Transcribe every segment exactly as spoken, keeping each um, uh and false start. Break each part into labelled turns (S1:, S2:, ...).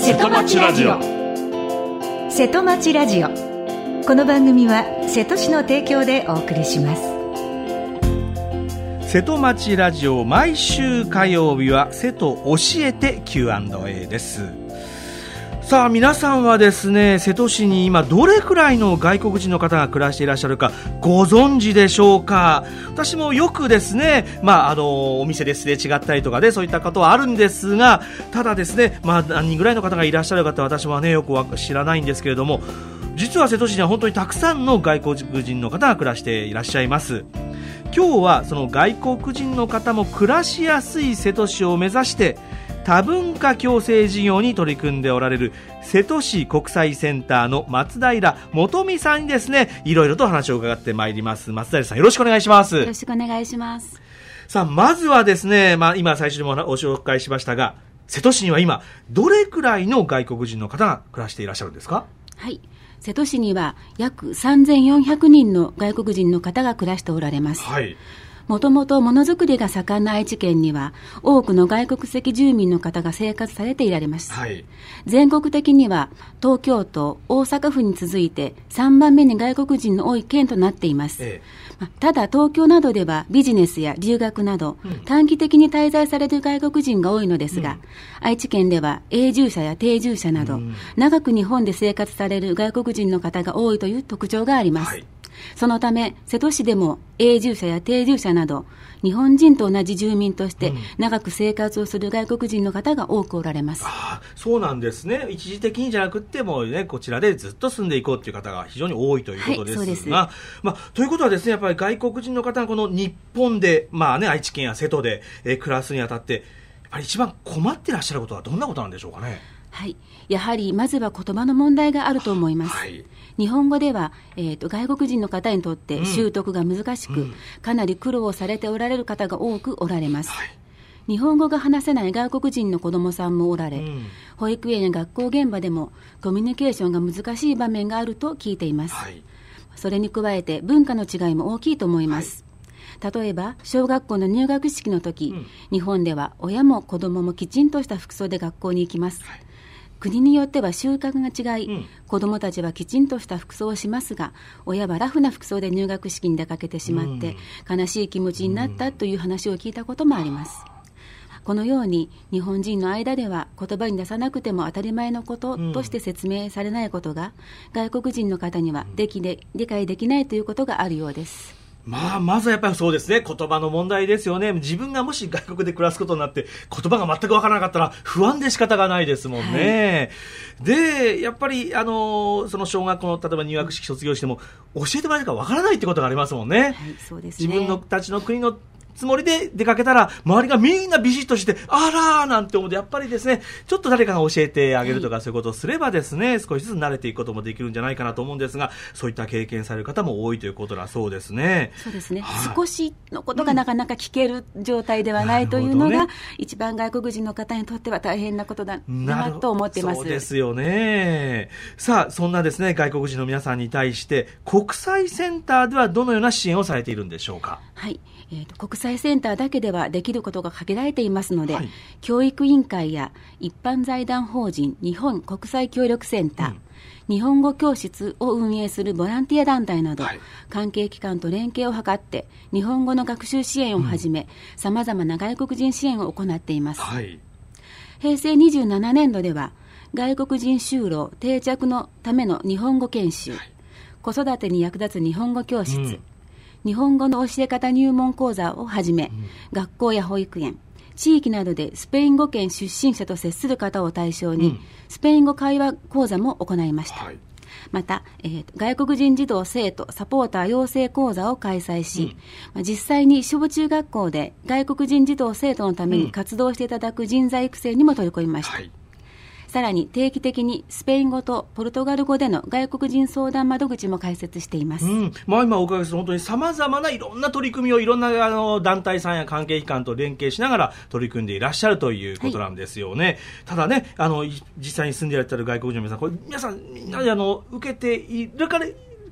S1: 瀬戸町ラジオ。瀬戸町ラジオ、この番組は瀬戸市の提供でお送りします。
S2: 瀬戸町ラジオ、毎週火曜日は瀬戸教えて キューアンドエー です。さあ皆さんはですね、瀬戸市に今どれくらいの外国人の方が暮らしていらっしゃるかご存知でしょうか。私もよくですね、まあ、あのお店ですれ違ったりとかでそういったことはあるんですが、ただですね、まあ、何人ぐらいの方がいらっしゃるか私はねよく知らないんですけれども、実は瀬戸市には本当にたくさんの外国人の方が暮らしていらっしゃいます。今日はその外国人の方も暮らしやすい瀬戸市を目指して多文化共生事業に取り組んでおられる瀬戸市国際センターの松平元美さんにですね、いろいろと話を伺ってまいります。松平さん、よろしくお願いします。
S3: よろしくお願いします。
S2: さあまずはですね、まあ、今最初にもご紹介しましたが、瀬戸市には今どれくらいの外国人の方が暮らしていらっしゃるんですか？
S3: はい、瀬戸市には約さんぜんよんひゃくにんの外国人の方が暮らしておられます。
S2: はい。
S3: もともとものづくりが盛んな愛知県には多くの外国籍住民の方が生活されていられます、
S2: はい、
S3: 全国的には東京都、大阪府に続いてさんばんめに外国人の多い県となっています、ええ、ただ東京などではビジネスや留学など、うん、短期的に滞在される外国人が多いのですが、うん、愛知県では永住者や定住者など、うん、長く日本で生活される外国人の方が多いという特徴があります、はい。そのため瀬戸市でも永住者や定住者など日本人と同じ住民として長く生活をする外国人の方が多くおられます、
S2: うん、あそうなんですね。一時的にじゃなくても、ね、こちらでずっと住んでいこうという方が非常に多いということですが、はい、そうです。まあ、ということはですね、やっぱり外国人の方がこの日本で、まあね、愛知県や瀬戸で、えー、暮らすにあたってやっぱり一番困っていらっしゃることはどんなことなんでしょうかね。
S3: はい、やはりまずは言葉の問題があると思います、はい。日本語では、えーと、外国人の方にとって習得が難しく、うん、かなり苦労されておられる方が多くおられます、はい。日本語が話せない外国人の子どもさんもおられ、うん、保育園や学校現場でもコミュニケーションが難しい場面があると聞いています、はい。それに加えて文化の違いも大きいと思います、はい。例えば小学校の入学式の時、うん、日本では親も子どももきちんとした服装で学校に行きます、はい。国によっては習慣が違い、うん、子どもたちはきちんとした服装をしますが、親はラフな服装で入学式に出かけてしまって、うん、悲しい気持ちになったという話を聞いたこともあります、うん。このように日本人の間では言葉に出さなくても当たり前のこととして説明されないことが、うん、外国人の方にはできで理解できないということがあるようです。
S2: まあ、まずはやっぱりそうですね、言葉の問題ですよね。自分がもし外国で暮らすことになって言葉が全くわからなかったら不安で仕方がないですもんね、はい。でやっぱりあのその小学校の例えば入学式卒業しても教えてもらえるかわからないってことがありますもんね、はい。
S3: そうですね。
S2: 自分のたちの国のつもりで出かけたら周りがみんなビシッとしてあらーなんて思うと、やっぱりですね、ちょっと誰かが教えてあげるとか、はい、そういうことをすればですね、少しずつ慣れていくこともできるんじゃないかなと思うんですが、そういった経験される方も多いということだそうですね。
S3: そうですね、はい、少しのことがなかなか聞ける状態ではないというのが、うんね、一番外国人の方にとっては大変なことだなと思っています。
S2: そうですよね。さあそんなですね、外国人の皆さんに対して国際センターではどのような支援をされているんでしょうか。
S3: はい、えーと、国際センターだけではできることが限られていますので、はい、教育委員会や一般財団法人日本国際協力センター、うん、日本語教室を運営するボランティア団体など、はい、関係機関と連携を図って日本語の学習支援をはじめ、さまざまな外国人支援を行っています、はい。平成にじゅうななねんどでは外国人就労定着のための日本語研修、はい、子育てに役立つ日本語教室、うん、日本語の教え方入門講座をはじめ、うん、学校や保育園、地域などでスペイン語圏出身者と接する方を対象に、うん、スペイン語会話講座も行いました、はい。また、えー、外国人児童生徒サポーター養成講座を開催し、うん、実際に小中学校で外国人児童生徒のために活動していただく人材育成にも取り組みました、うん、はい。さらに定期的にスペイン語とポルトガル語での外国人相談窓口も開設しています、うん。
S2: まあ、今お伺いする本当にさまざまないろんな取り組みをいろんなあの団体さんや関係機関と連携しながら取り組んでいらっしゃるということなんですよね、はい。ただね、あの実際に住んでいらっしゃる外国人の皆さん、これ皆さんみんなであの受けているか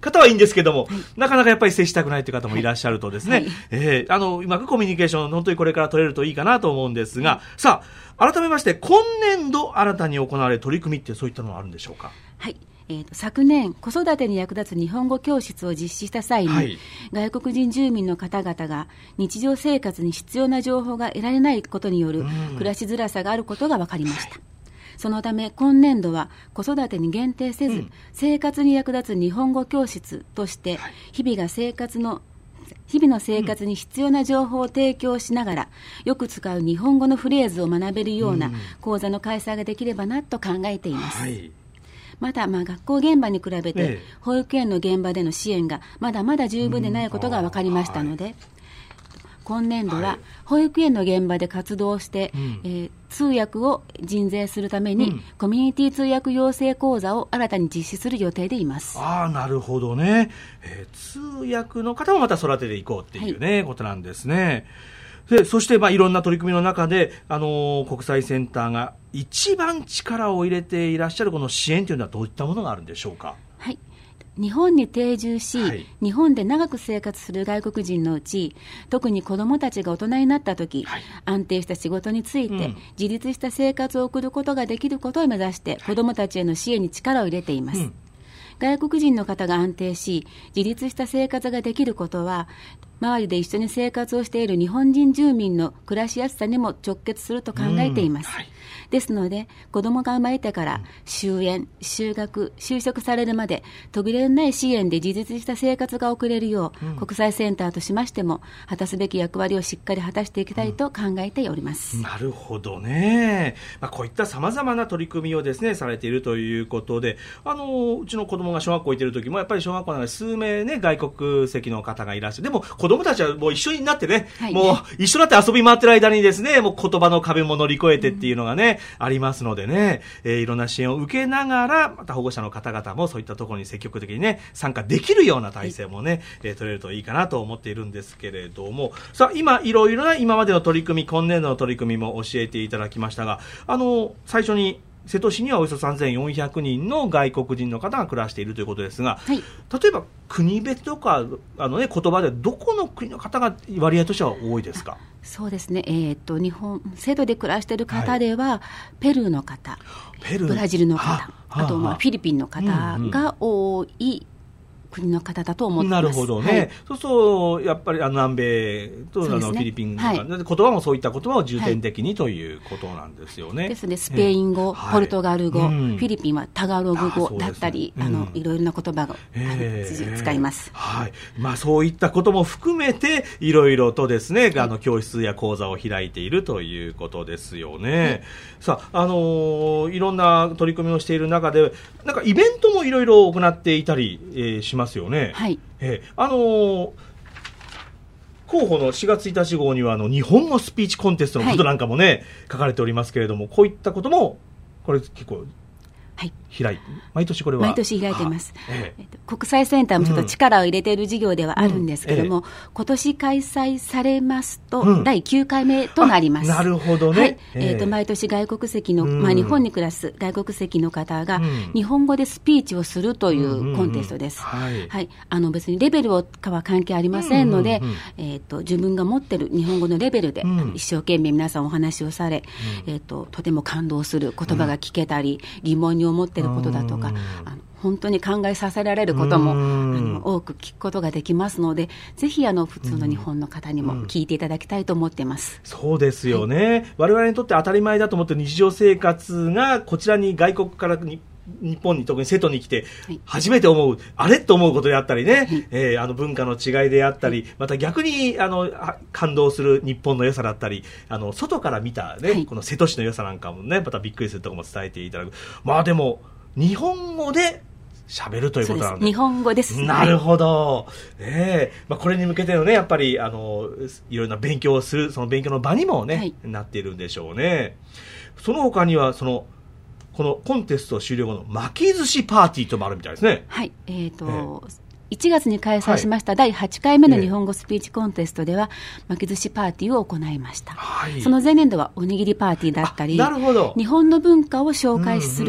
S2: 方はいいんですけども、はい、なかなかやっぱり接したくないという方もいらっしゃるとですね、はい、えー、あのうまくコミュニケーション本当にこれから取れるといいかなと思うんですが、さあ改めまして今年度新たに行われる取り組みってそういったのはあるんでしょうか。
S3: はい、えーと、昨年子育てに役立つ日本語教室を実施した際に、はい、外国人住民の方々が日常生活に必要な情報が得られないことによる暮らしづらさがあることが分かりました、はい。そのため今年度は子育てに限定せず、うん、生活に役立つ日本語教室として日々が生活の日々の生活に必要な情報を提供しながら、うん、よく使う日本語のフレーズを学べるような講座の開催ができればなと考えています、はい。また、まあ、学校現場に比べて保育園の現場での支援がまだまだ十分でないことが分かりましたので、うん、今年度は保育園の現場で活動して、はい、えー、通訳を人税するために、うん、コミュニティ通訳養成講座を新たに実施する予定でいます。
S2: ああ、なるほどね、えー、通訳の方もまた育てていこうっていうね、はい、ことなんですね。でそして、まあ、いろんな取り組みの中で、あのー、国際センターが一番力を入れていらっしゃるこの支援というのはどういったものがあるんでしょうか。
S3: はい、日本に定住し、はい、日本で長く生活する外国人のうち、特に子どもたちが大人になったとき、はい、安定した仕事について、うん、自立した生活を送ることができることを目指して、子どもたちへの支援に力を入れています、うん。外国人の方が安定し、自立した生活ができることは、周りで一緒に生活をしている日本人住民の暮らしやすさにも直結すると考えています、うん、はい。ですので、子どもが生まれてから就園、就学、就職されるまで途切れのない支援で自立した生活が送れるよう、うん、国際センターとしましても果たすべき役割をしっかり果たしていきたいと考えております、
S2: うん、なるほどね、まあ、こういったさまざまな取り組みをですねされているということで、あのうちの子どもが小学校行っている時もやっぱり小学校の中で数名ね外国籍の方がいらっしゃる。でも子どもたちはもう一緒になってね、はい、もう一緒になって遊び回ってる間にですね、もう言葉の壁も乗り越えてっていうのがね、うん、ありますのでね、えー、いろんな支援を受けながら、また保護者の方々もそういったところに積極的にね参加できるような体制もね、はい、えー、取れるといいかなと思っているんですけれども、さあ今いろいろな今までの取り組み、今年度の取り組みも教えていただきましたが、あの最初に瀬戸市にはおよそさんぜんよんひゃくにんの外国人の方が暮らしているということですが、はい、例えば国別とかあの、ね、言葉でどこの国の方が割合としては多いですか。
S3: そうですね、えー、と日本瀬戸で暮らしている方では、はい、ペルーの方、ペルー、ブラジルの方、あとまあフィリピンの方が多い国の方だと思ってます。なるほどね、はい、
S2: そうそう、やっぱりあの南米と、ね、あのフィリピン、はい、言葉もそういった言葉を重点的にということなんですよね、はい、ですね。
S3: スペイン語、えー、ポルトガル語、はい、フィリピンはタガログ語だったり、あ、ね、うん、あのいろいろな言葉が、えー、使います、
S2: はい。まあ、そういったことも含めていろいろとですね、はい、あの教室や講座を開いているということですよね、はい。さあ、あのー、いろんな取り組みをしている中でなんかイベントもいろいろ行っていたり、えー、しますよね。はい。えー、あのー、広報のしがつついたち号にはあの日本語スピーチコンテストのことなんかもね、はい、書かれておりますけれども、こういったこともこれ結構開いて、毎年これは
S3: 毎年開いています、ええ、国際センターもちょっと力を入れている事業ではあるんですけども、うんうん、ええ、今年開催されますと、うん、だいきゅうかいめとなります。
S2: なるほどね、
S3: はい、えー、と毎年外国籍の、うん、まあ、日本に暮らす外国籍の方が日本語でスピーチをするというコンテストです、うんうんうん、はいはい、あの別にレベルかは関係ありませんので、うんうんうん、えー、と自分が持っている日本語のレベルで、うん、一生懸命皆さんお話をされ、うん、えー、ととても感動する言葉が聞けたり、うん、疑問に思っていることだとか、あの本当に考えさせられることもあの多く聞くことができますので、ぜひあの普通の日本の方にも聞いていただきたいと思っています、
S2: うんうん、そうですよね、はい、我々にとって当たり前だと思っている日常生活がこちらに外国からに日本に特に瀬戸に来て初めて思う、はい、あれと思うことであったりね、はい、えー、あの文化の違いであったり、はい、また逆にあの感動する日本の良さだったり、あの外から見た、ね、はい、この瀬戸市の良さなんかもねまたびっくりするところも伝えていただく。まあでも日本語で喋るということなんで、
S3: 日本語です、ね、
S2: なるほど、えーまあ、これに向けてのねやっぱりあのいろんな勉強をするその勉強の場にもね、はい、なっているんでしょうね。その他にはそのこのコンテスト終了後の巻き寿司パーティーともあるみたいですね。
S3: はい、えーと、えーいちがつに開催しましただいはちかいめの日本語スピーチコンテストでは巻き寿司パーティーを行いました、はい、その前年度はおにぎりパーティーだったり、なるほど、日本の文化を紹介する、うんうん、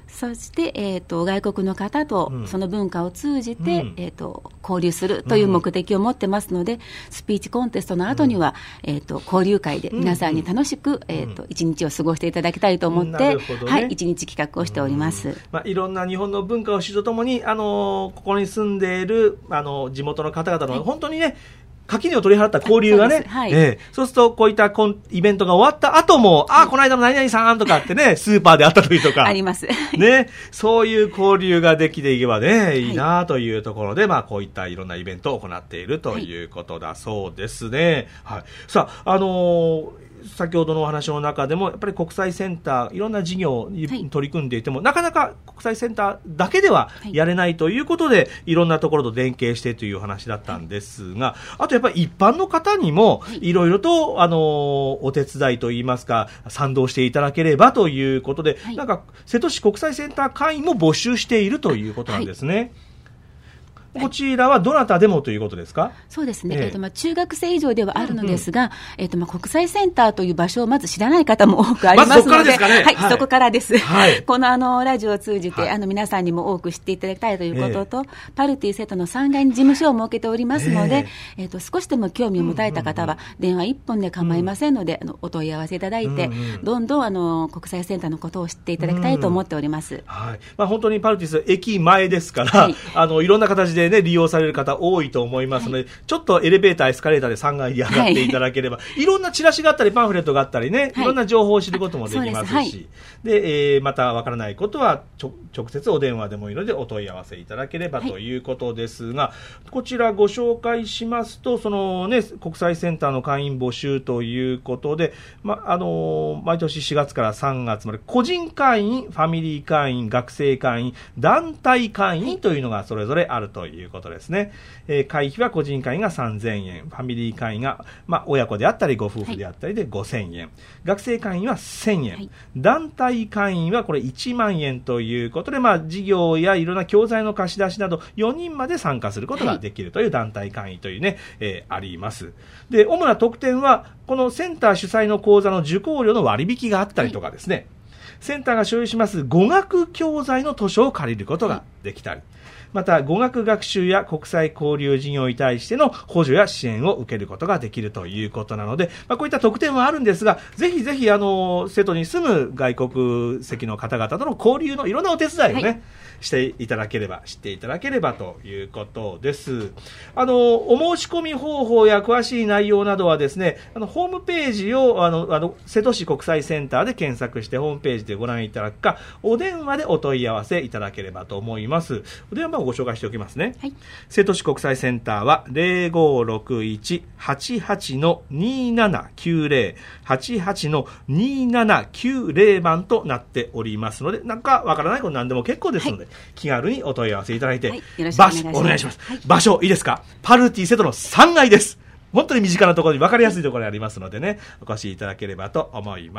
S3: そして、えー、と外国の方とその文化を通じて、うんえー、と交流するという目的を持ってますので、うん、スピーチコンテストの後には、うんえー、と交流会で皆さんに楽しく、うんえー、と一日を過ごしていただきたいと思って、ねはい、一日企画をしております、うん
S2: まあ、いろんな日本の文化を知るとともに、あのここに住んでいるあの地元の方々の、はい、本当にね垣根を取り払った交流がね、そう、はいえー、そうするとこういったコンイベントが終わった後も、ああ、この間の何々さんとかってね、スーパーで会った時とか。
S3: あります。
S2: ね、そういう交流ができていけばね、いいなというところで、はい、まあこういったいろんなイベントを行っているということだそうですね。はい。さあ、あのー、先ほどのお話の中でもやっぱり国際センターいろんな事業に取り組んでいても、はい、なかなか国際センターだけではやれないということで、はい、いろんなところと連携してという話だったんですが、はい、あとやっぱり一般の方にもいろいろと、あのお手伝いといいますか賛同していただければということで、はい、なんか瀬戸市国際センター会員も募集しているということなんですね。はいこちらはどなたでもということですか？
S3: そうですね、えーえーとまあ、中学生以上ではあるのですが、うんうんえーとまあ、国際センターという場所をまず知らない方も多くありますので、まずそこからですかね。はい、はい、そこからです、はい、このあのラジオを通じて、はい、あの皆さんにも多く知っていただきたいということと、えー、パルティ瀬戸のさんがいに事務所を設けておりますので、えーえーと少しでも興味を持たれた方は電話いっぽんで構いませんので、うん、あのお問い合わせいただいて、うんうん、どんどんあの国際センターのことを知っていただきたいと思っております、うん
S2: はいまあ、本当にパルティス駅前ですから、はい、あのいろんな形で、ね、利用される方多いと思いますので、はい、ちょっとエレベーターエスカレーターでさんがいに上がっていただければ、はい、いろんなチラシがあったりパンフレットがあったりね、はい、いろんな情報を知ることもできますし、はい、で、えー、またわからないことはちょ直接お電話でもいいのでお問い合わせいただければということですが、はい、こちらご紹介しますとその、ね、国際センターの会員募集ということで、まあのー、毎年しがつからさんがつまで個人会員、ファミリー会員、学生会員、団体会員というのがそれぞれあるということですね。えー、会費は個人会員がさんぜんえん、ファミリー会員が、まあ、親子であったりご夫婦であったりでごせんえん、はい、学生会員はせんえん、はい、団体会員はこれいちまんえんということで、まあ、事業やいろんな教材の貸し出しなどよにんまで参加することができるという団体会員というね、えー、あります。で、主な特典はこのセンター主催の講座の受講料の割引があったりとかですね、はい、センターが所有します語学教材の図書を借りることができたり、はい、また語学学習や国際交流事業に対しての補助や支援を受けることができるということなので、まあ、こういった特典はあるんですが、ぜひぜひあの瀬戸に住む外国籍の方々との交流のいろんなお手伝いをね、はい、していただければ知っていただければということです。あのお申し込み方法や詳しい内容などはですね、あのホームページをあのあの瀬戸市国際センターで検索してホームページでご覧いただくか、お電話でお問い合わせいただければと思います。お電話番号をご紹介しておきますね、はい、瀬戸市国際センターは ゼロごろくいち はちはち にななきゅうゼロ はちはち にななきゅうゼロ 番となっておりますので、なんかわからないこと何でも結構ですので、はい、気軽にお問い合わせいただいて、はい、よろしくお願いします。お願いします、はい、場所いいですか？パルティ瀬戸のさんがいです。本当に身近なところに分かりやすいところにありますのでね、お越しいただければと思います。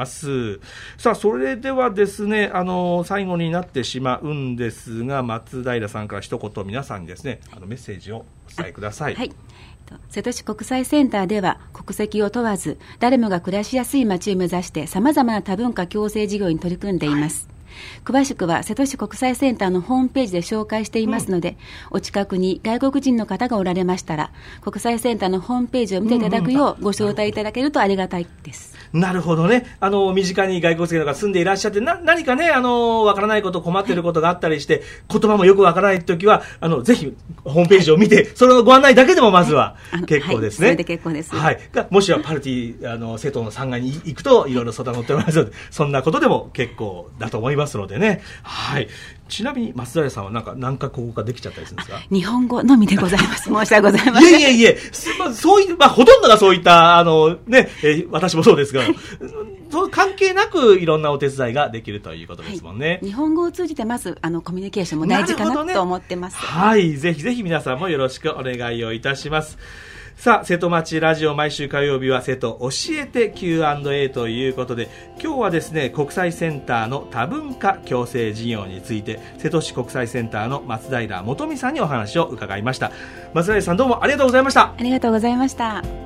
S2: さあ、それではですね、あの最後になってしまうんですが、松平さんから一言皆さんにですね、あのメッセージをお伝えください。はい、
S3: 瀬戸市国際センターでは国籍を問わず誰もが暮らしやすい街を目指してさまざまな多文化共生事業に取り組んでいます、はい、詳しくは瀬戸市国際センターのホームページで紹介していますので、うん、お近くに外国人の方がおられましたら国際センターのホームページを見ていただくようご招待いただけるとありがたいです。
S2: なるほどね。あの身近に外国籍の方が住んでいらっしゃってな何かね、あのわからないこと困っていることがあったりして、はい、言葉もよくわからないときはあのぜひホームページを見て、はい、それのご案内だけでもまずは結構ですね、はい、
S3: それで結構です、
S2: はい、もしはパルティあの瀬戸のさんがいに行くといろいろ相談乗っておりますので、そんなことでも結構だと思いますのでね。はい。ちなみに松平さんはなんか何か国語ができちゃったりするんですか？
S3: 日本語のみでございます。申し訳ございません。
S2: いえいえいえ、まあ、そういう、まあ、ほとんどがそういったあのね、えー、私もそうですがそう関係なくいろんなお手伝いができるということですもんね、
S3: はい、日本語を通じてまずあのコミュニケーションも大事かな、ね、と思ってます。
S2: はい、ぜひぜひ皆さんもよろしくお願いをいたします。さあ、瀬戸町ラジオ毎週火曜日は瀬戸教えて キューアンドエー ということで、今日はですね、国際センターの多文化共生事業について瀬戸市国際センターの松平元美さんにお話を伺いました。松平さん、どうもありがとうございました。
S3: ありがとうございました。